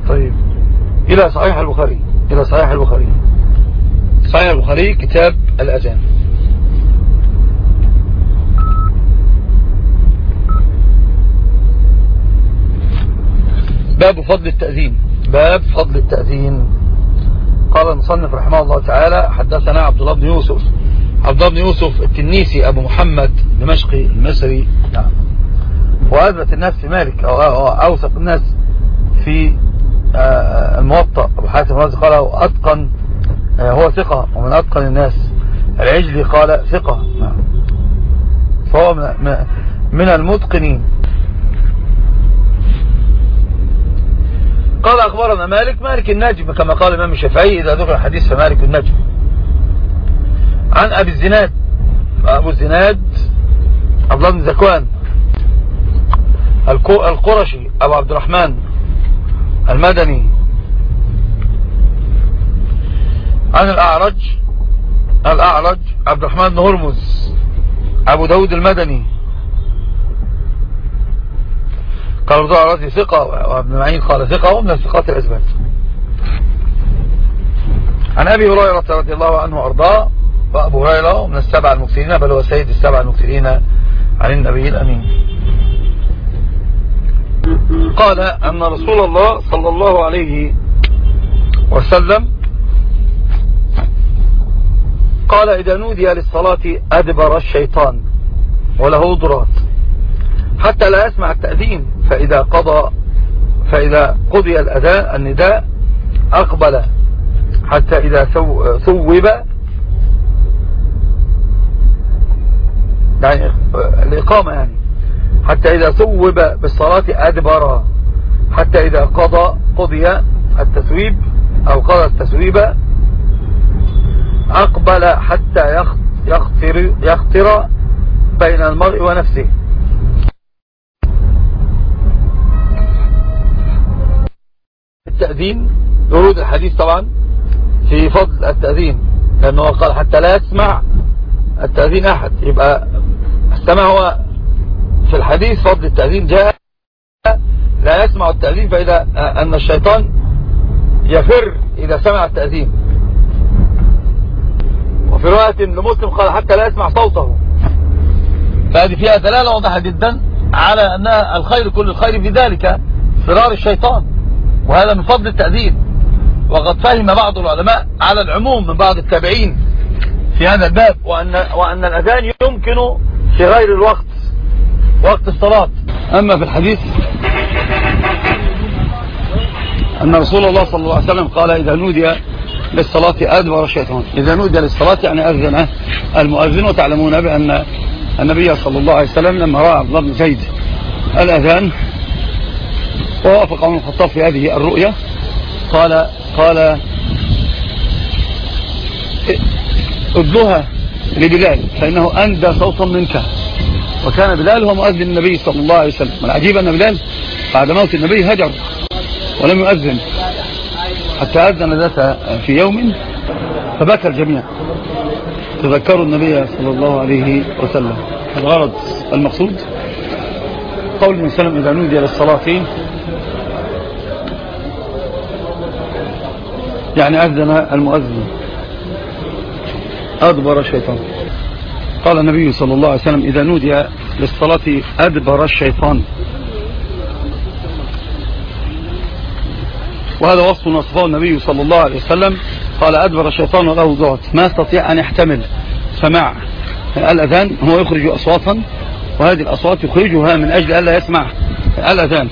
طيب إلى صحيح البخاري. صحيح البخاري كتاب الأذان. باب فضل التأذين. قال المصنف رحمه الله تعالى: حدثنا عبد الله بن يوسف التنيسي أبو محمد دمشقي المصري. نعم. وأثبت الناس في مالك، أو أوثق الناس في الموطأ. أبو حاتم الرازي قال أتقن، هو ثقة ومن أتقن الناس. العجلي قال ثقة. نعم. فهو من المتقنين. قال أخبرنا مالك النجم، كما قال الإمام الشافعي: إذا ذكر الحديث فمالك النجم. عن أبو الزناد عبد الله بن زكوان القرشي أبو عبد الرحمن المدني. عن الأعرج عبد الرحمن بن هرمز أبو داود المدني. قال رضا الرازي ثقة، وابن معين قال ثقة، ومن الثقات الأثبات. عن أبي هريرة رضي الله عنه وأرضاه، وأبو هريرة من السبع المكثرين، بل هو سيد السبع المكثرين عن النبي الأمين. قال أن رسول الله صلى الله عليه وسلم قال: إذا نودي للصلاة أدبر الشيطان وله ضرات حتى لا يسمع التأذين، فإذا قضي النداء أقبل حتى إذا ثوب، يعني الإقامة، يعني حتى إذا ثوب بالصلاة أدبر، حتى إذا قضي التثويب أو قضى التثويب أقبل حتى يخطر بين المرء ونفسه. التأذين ورود الحديث طبعا في فضل التأذين، لأنه قال حتى لا يسمع التأذين أحد، يبقى السمع هو في الحديث فضل التأذين جاء لا يسمع التأذين، فإذا أن الشيطان يفر إذا سمع التأذين. وفي رواية لمسلم قال حتى لا يسمع صوته. فهذه فيها دلالة واضحة جدا على أن الخير كل الخير في ذلك فرار الشيطان، وهذا من فضل التأذين. وقد فهم بعض العلماء على العموم من بعض التابعين في هذا الباب، وأن الأذان يمكن في غير الوقت، وقت الصلاة. أما في الحديث أن رسول الله صلى الله عليه وسلم قال: إذا نودي للصلاة أدبر الشيطان. إذا نودي للصلاة يعني أذن المؤذن. وتعلمون بأن النبي صلى الله عليه وسلم لما رأى عبد الله بن زيد الأذان ووافق عمر الخطاب في هذه الرؤية قال ادلها لبلال فإنه أندى صوتا منك. وكان بلال هو مؤذن النبي صلى الله عليه وسلم. والعجيب أن بلال بعد موت النبي هجر ولم يؤذن حتى أذن ذات في يوم فبكى الجميع، تذكروا النبي صلى الله عليه وسلم. الغرض المقصود قول النبي صلى الله عليه وسلم: إذا نودي للصلاة يعني أذن المؤذن أدبر الشيطان. قال النبي صلى الله عليه وسلم: إذا نودي للصلاة أدبر الشيطان. وهذا وصف وصفه النبي صلى الله عليه وسلم، قال: أدبر الشيطان وله ضغط، ما يستطيع أن يحتمل سماع الأذان. هو يخرج أصواتا، وهذه الأصوات يخرجها من أجل ألا يسمع الأذان.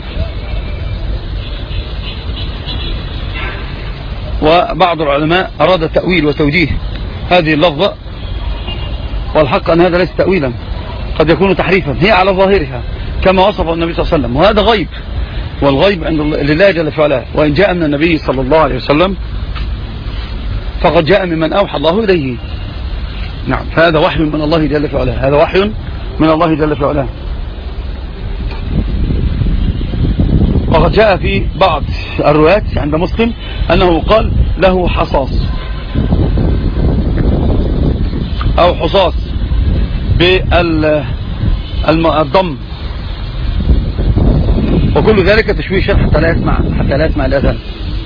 وبعض العلماء أراد تأويل وتوجيه هذه اللفظة، والحق أن هذا ليس تأويلا، قد يكون تحريفا، هي على ظاهرها كما وصفه النبي صلى الله عليه وسلم. وهذا غيب، والغيب عند لله جل في علاه. وإن جاء من النبي صلى الله عليه وسلم فقد جاء ممن أوحى الله إليه. نعم، فهذا وحي من الله جل في علاه، هذا وحي من الله جل في علاه. وقد جاء في بعض الروايات عند مسلم أنه قال: له حصاص أو حصاص بالضم، وكل ذلك تشويش حتى لا يسمع الأذان.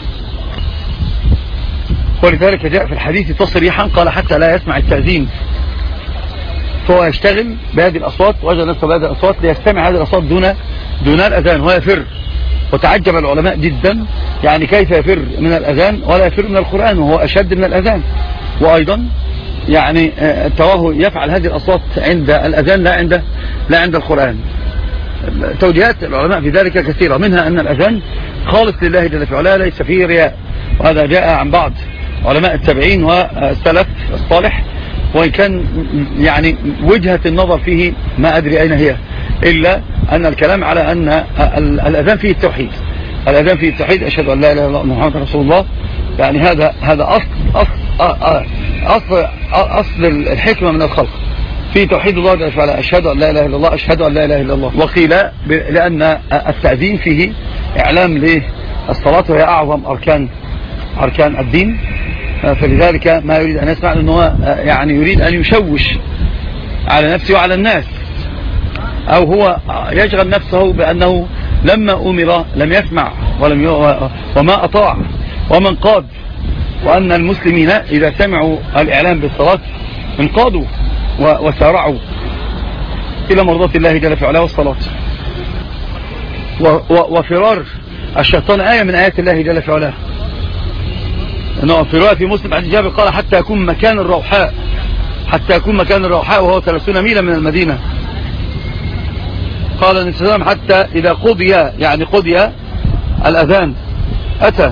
ولذلك جاء في الحديث تصريحا قال حتى لا يسمع التأذين، فهو يشتغل بهذه الأصوات وجد نفسه بهذه الأصوات ليستمع هذه الأصوات دون الأذان، ويفر. وتعجب العلماء جدا، يعني كيف يفر من الأذان ولا يفر من القرآن وهو أشد من الأذان. وأيضا يعني تراه يفعل هذه الأصوات عند الأذان لا عند القرآن. توجيهات العلماء في ذلك كثيرة، منها أن الأذان خالص لله جل في علاه ليس فيه رياء، وهذا جاء عن بعض علماء التابعين والسلف الصالح، وإن كان يعني وجهة النظر فيه ما أدري أين هي، إلا أن الكلام على أن الأذان فيه التوحيد. الأذان فيه التوحيد، أشهد أن لا إله إلا الله محمد رسول الله. يعني هذا أصل الحكمة من الخلق في توحيد الله جل وعلا، أشهد أن لا إله إلا الله، أشهد أن لا إله إلا الله. وقيل لأن التأذين فيه إعلام للصلاة وهي أعظم أركان الدين، فلذلك ما يريد أن يسمع أنه يعني يريد أن يشوش على نفسه وعلى الناس، أو هو يشغل نفسه بأنه لما أمر لم يسمع وما أطاع ومن قاد، وأن المسلمين إذا سمعوا الإعلام بالصلاة انقادوا وسارعوا إلى مرضاة الله جل في علاه والصلاة. وفرار الشيطان آية من آيات الله جل في علاه، أنه في رواية في مسلم عن جابر قال حتى يكون مكان الروحاء وهو 30 ميلا من المدينة. قال النبي صلى الله عليه وسلم حتى إذا قضي الأذان أتى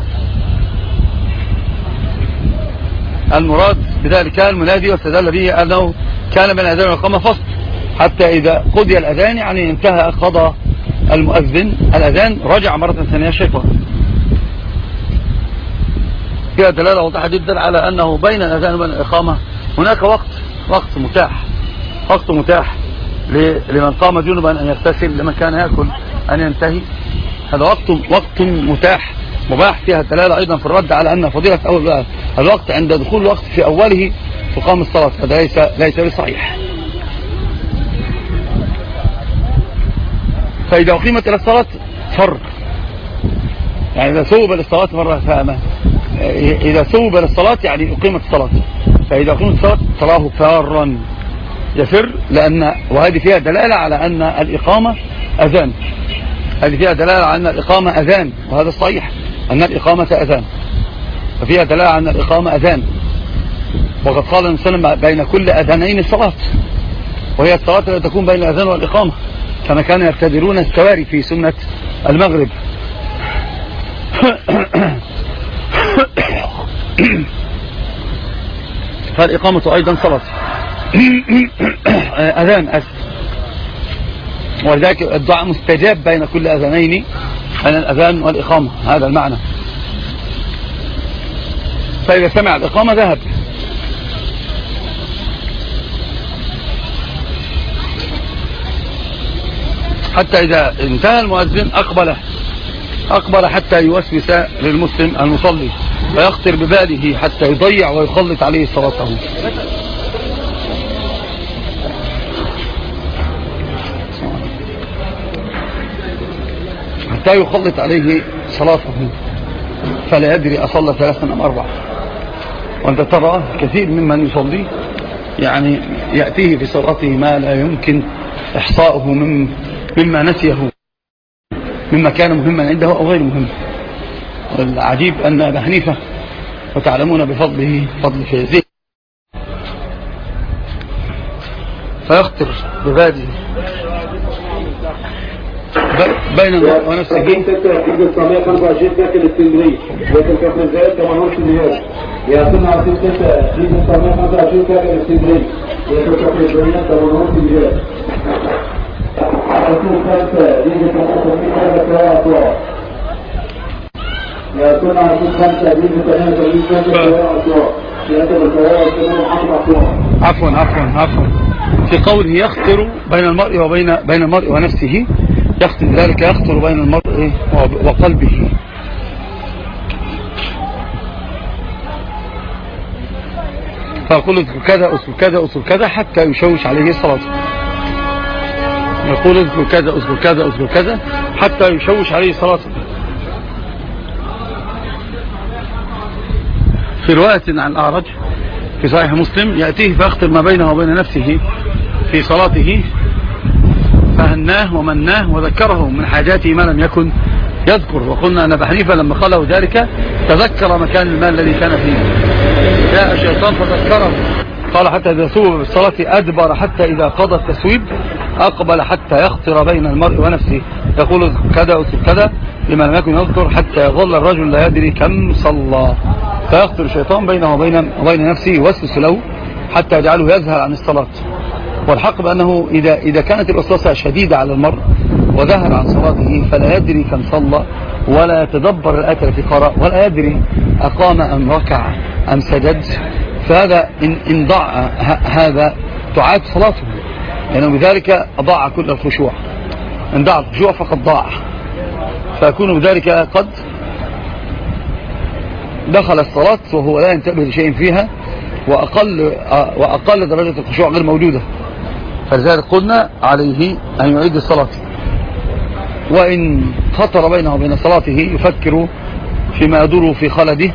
المراد بذلك المنادي، واستدل به أنه كان بين الأذان والإقامة فصل، حتى إذا قضي الأذان يعني انتهى قضى المؤذن الأذان رجع مرة ثانية الشيطان. فيها دلالة واضحة جدا على أنه بين الأذان وبين الإقامة هناك وقت متاح لمن قام جنبا أن يغتسل، لمن كان يأكل أن ينتهي. هذا وقت مباح. فيها دلالة أيضا في الرد على أن فضيلة أول الوقت عند دخول الوقت في أوله تقام الصلاة، هذا ليس بصحيح. فإذا أقيمت إلى الصلاة فر، يعني إذا سوب للصلاة مرة فأما، إذا سوب للصلاة يعني أقيمت الصلاة، فإذا أقيمت الصلاة تراه فارا يفر، وهذه فيها دلالة على أن الإقامة أذان، وهذا الصحيح أن الإقامة أذان، ففيها دلالة على أن الإقامة أذان. وقد قال النبي صلى الله عليه وسلم بين كل أذانين الصلاة، وهي الصلاة التي تكون بين الأذان والإقامة، كما كانوا يبتدرون السواري في سنة المغرب. فالإقامة أيضا صلاة أذان ولذلك الدعاء مستجاب بين كل أذانين، بين الأذان والإقامة، هذا المعنى. فإذا سمع الإقامة ذهب. حتى إذا انتهى المؤذن أقبل حتى يوسوس للمسلم المصلي ويخطر بباله حتى يضيع ويخلط عليه صلاته. حتى يخلط عليه صلاته فلا يدري أصلى 3 أم 4. وأنت ترى كثير ممن يصلي يعني يأتيه في صلاته ما لا يمكن إحصاؤه مما نسيه، مما كان مهما عنده أو غير مهم. والعجيب أن أبا حنيفة وتعلمون بفضله فضل فيزيه فيخطر بباده بين المرء ونفسه. عفوا في قوله يخطر بين المرء ونفسه، يخطر ذلك يخطر بين المرء وقلبه. فأقول كذا أصل كذا حتى يشوش عليه الصلاة. يقول اذكر كذا اذكر كذا اذكر كذا حتى يشوش عليه صلاته. في رواية عن الأعرج في صحيح مسلم يأتيه فيخطر ما بينه وبين نفسه في صلاته فهناه ومناه وذكره من حاجاته ما لم يكن يذكر. وقلنا أن أبا حنيفة لما قاله ذلك تذكر مكان المال الذي كان فيه، جاء الشيطان فذكره، قال حتى إذا ثوب بالصلاة أدبر حتى إذا قضى التسويب أقبل حتى يخطر بين المرء ونفسه، يقول كذا كذا لما لم يكن يذكر حتى يظل الرجل لا يدري كم صلى، فيخطر الشيطان بينه وبين نفسه يوسوس له حتى يجعله يذهل عن الصلاة. والحق بأنه إذا كانت الوسوسة شديدة على المرء وذهل عن صلاته فلا يدري كم صلى ولا يتدبر الآية التي قرأ ولا يدري أقام أم ركع أم سجد، فهذا إن ضاع هذا تعاد صلاته، لأنه بذلك ضاع كل الخشوع. إن ضاع الخشوع فقد ضاع، فيكون بذلك قد دخل الصلاة وهو لا ينتبه لشيء فيها، وأقل درجة الخشوع غير موجودة. فلذلك قلنا عليه أن يعيد الصلاة، وإن خطر بينه وبين صلاته يفكر فيما يدور في خلده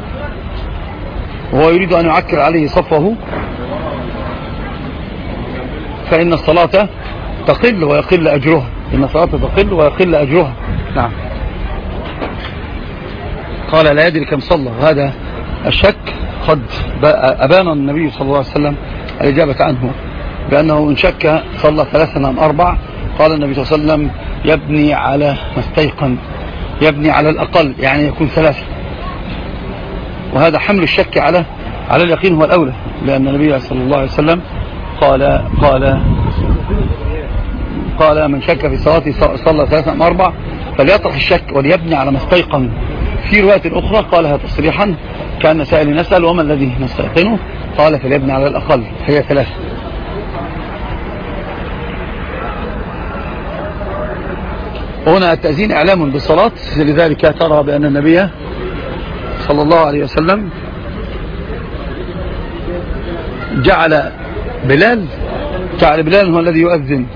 وهو يريد أن يعكر عليه صفه، فإن الصلاة تقل ويقل أجرها، إن الصلاة تقل ويقل أجرها. نعم. قال لا يدري كم صلى، هذا الشك قد أبان النبي صلى الله عليه وسلم الإجابة عنه بأنه إن شك صلى 3 أم 4. قال النبي صلى الله عليه وسلم يبني على ما استيقن، يبني على الأقل يعني يكون 3، وهذا حمل الشك على اليقين هو الأولى، لأن النبي صلى الله عليه وسلم قال من شك في صلاته صلى 3 أم 4 فليطرح الشك وليبني على ما استيقن. في رواية أخرى قالها تصريحا كان سائل نسأل وما الذي نستيقنه، قال فليبني على الأقل، هي 3. هنا التأذين إعلام بالصلاة، لذلك ترى بأن النبي صلى الله عليه وسلم جعل بلال هو الذي يؤذن،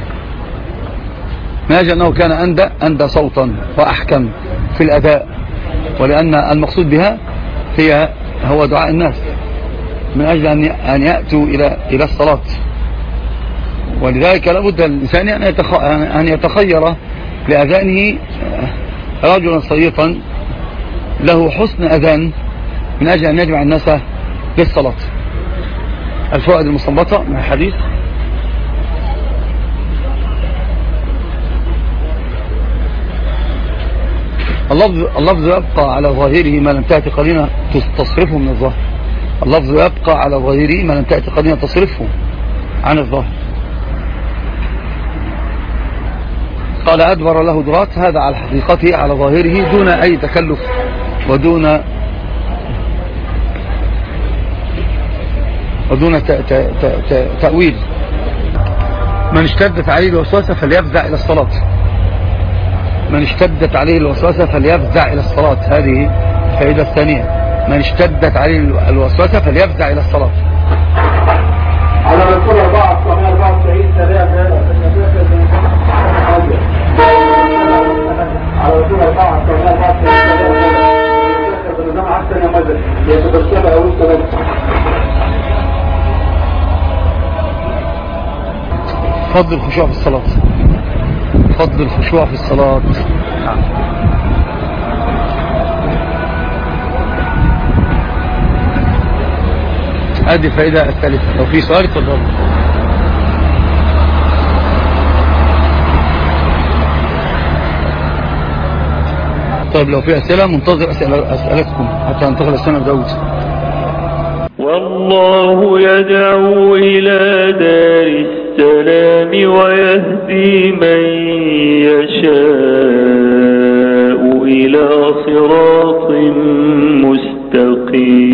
من أجل أنه كان أندى صوتا وأحكم في الأداء، ولأن المقصود بها هو دعاء الناس من أجل أن يأتوا إلى الصلاة. ولذلك لابد الإنسان أن يتخير لأذانه رجلا صيتا له حسن أذان من أجل أن يجمع الناس للصلاة. الفوائد المستنبطة من الحديث: اللفظ يبقى على ظاهره ما لم تأتي قرينة تصرفه من الظاهر. اللفظ يبقى على ظاهره ما لم تأتي قرينة تصرفه عن الظاهر. قال أدبر له درات، هذا على حقيقته على ظاهره دون أي تكلف ودون تأويل. من اشتدت عليه الوسوسة فليفزع إلى الصلاة، من اشتدت عليه الوسوسة فليفزع إلى الصلاة. هذه الفائدة الثانية، من اشتدت عليه الوسوسة فليفزع إلى الصلاة. على رسول 494 3 على رسول 494 فضل الخشوع في الصلاة، فضل الخشوع في الصلاة. هذه الفائدة الثالثة. لو في سؤال اتفضل. طيب لو في أسئلة منتظر أسئلتكم حتى ننتقل للسنة داود. والله يدعو إلى دار السلام ويهدي من يشاء إلى صراط مستقيم.